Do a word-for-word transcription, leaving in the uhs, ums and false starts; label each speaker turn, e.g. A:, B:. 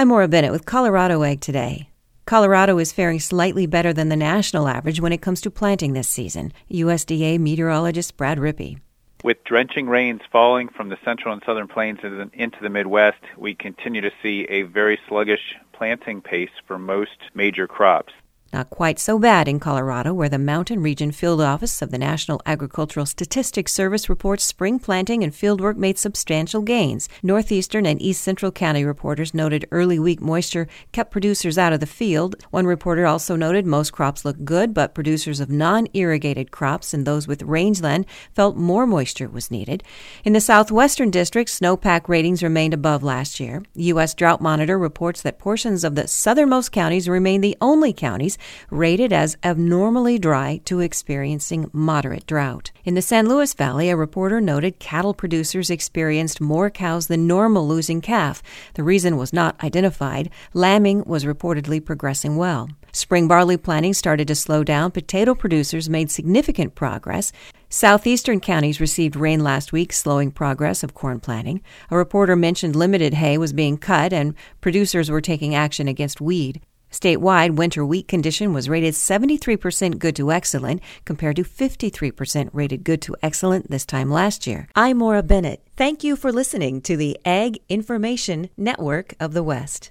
A: I'm Maura Bennett with Colorado Ag Today. Colorado is faring slightly better than the national average when it comes to planting this season. U S D A meteorologist Brad Rippey.
B: With drenching rains falling from the central and southern plains into the Midwest, we continue to see a very sluggish planting pace for most major crops.
A: Not quite so bad in Colorado, where the Mountain Region Field Office of the National Agricultural Statistics Service reports spring planting and fieldwork made substantial gains. Northeastern and East Central County reporters noted early week moisture kept producers out of the field. One reporter also noted most crops look good, but producers of non-irrigated crops and those with rangeland felt more moisture was needed. In the southwestern districts, snowpack ratings remained above last year. U S Drought Monitor reports that portions of the southernmost counties remain the only counties rated as abnormally dry to experiencing moderate drought. In the San Luis Valley, a reporter noted cattle producers experienced more cows than normal losing calf. The reason was not identified. Lambing was reportedly progressing well. Spring barley planting started to slow down. Potato producers made significant progress. Southeastern counties received rain last week, slowing progress of corn planting. A reporter mentioned limited hay was being cut and producers were taking action against weed. Statewide, winter wheat condition was rated seventy-three percent good to excellent, compared to fifty-three percent rated good to excellent this time last year. I'm Maura Bennett. Thank you for listening to the Ag Information Network of the West.